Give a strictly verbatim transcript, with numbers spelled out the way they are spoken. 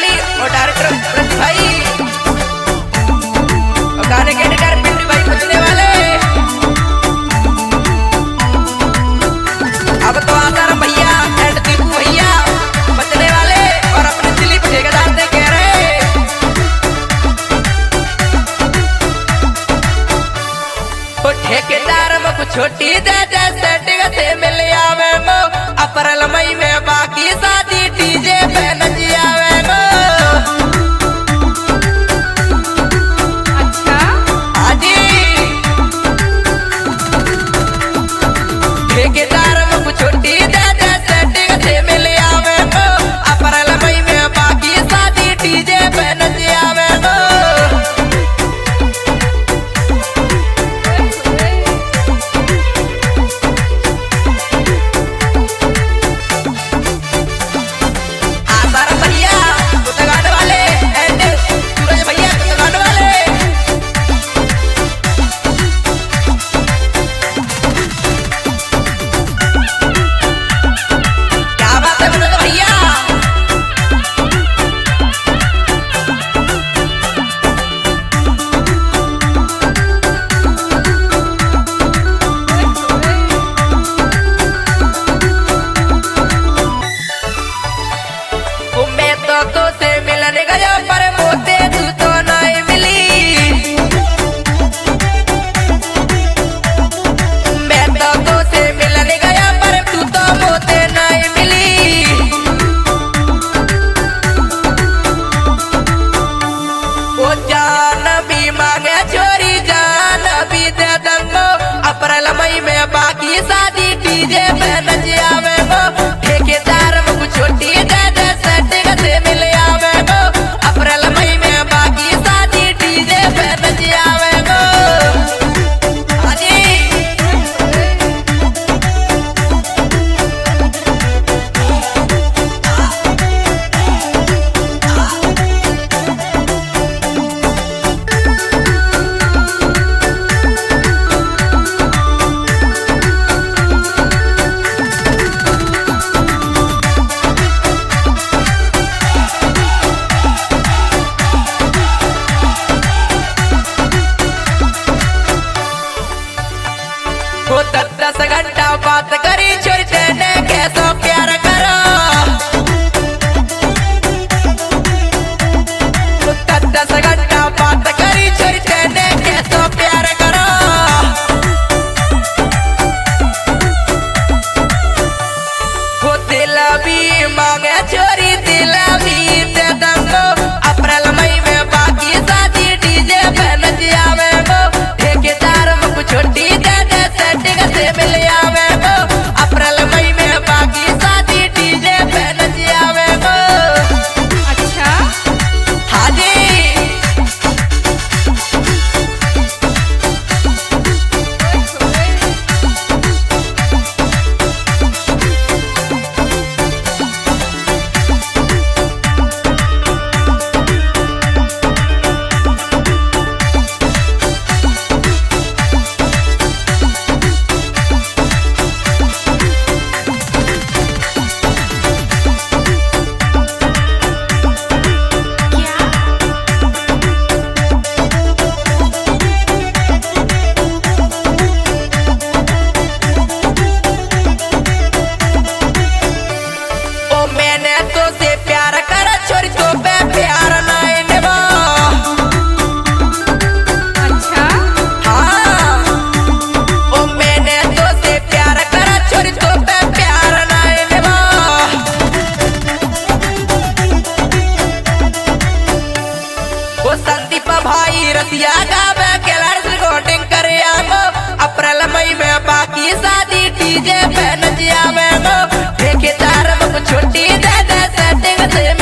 भाई और डायरेक्टर ब्रज भाई और गाने के एडिटर पिंटू भाई बजने वाले। अब तो आसाराम भैया एंड दीपू भैया बजने वाले और अपने दिलीप ठेकेदार ने कह रहे वो ठेकेदार में कुछ छोटी दे दे सेटिंग से मिल आवे मो अप्रैल मई में बाकी शादी डीजे पे नच आवे मो। अच्छा हाजी ठेकेदार में कुछ छोटी दे दे सेटिंग से मिल आवे मो अप्रैल मई में बाकी शादी डीजे पे नच आवे मो। आसाराम भैया गाने वाले एंड सूरज भैया गाने वाले। क्या बात है मनोज भैया। वो मैं तो तो से मिलने गया पर मोते तू तो नहीं मिली। मैं तो तो से मिलने गया पर तू तो मोते नहीं मिली। वो जान भी मांगे चोरी जान भी दे दंगो अप्रैल मई में बाकी शादी डीजे पे नच आवे गो। ठेकेदार में कुछ छोटी दे दे सेटिंग से मिल आवे गो अप्रैल मई में बाकी शादी डीजे पे नच आवे गो। हाजी वो दस दस घंटा बात करी छोड़ देने कैसो प्यार करो। वो दस दस घंटा बात करी छोड़ देने कैसो प्यार करो। वो दिल भी मांगे चोरी दिल भी दे दंगो अप्रैल मई में बाकी शादी डीजे पे नच आवे गो। ठेकेदार में कुछ छोटी दे दे सेटिंग से मिल आवे गो अप्रैल मई में बाकी शादी डीजे पे नच आवे गो। अच्छा हाजी ओ मैंने तो से प्यार कर छोरी तो पे प्यार नहीं निभा। अच्छा हाँ ओ मैंने तो से प्यार कर छोरी तो पे प्यार नहीं निभा। वो संदीप भाई रसिया गावे केलर रिकॉर्डिंग करे आगो अप्रैल मई में बाकी शादी डीजे पे नच आवे गो। ठेकेदार में कुछ छोटी दे दे सेटिंग से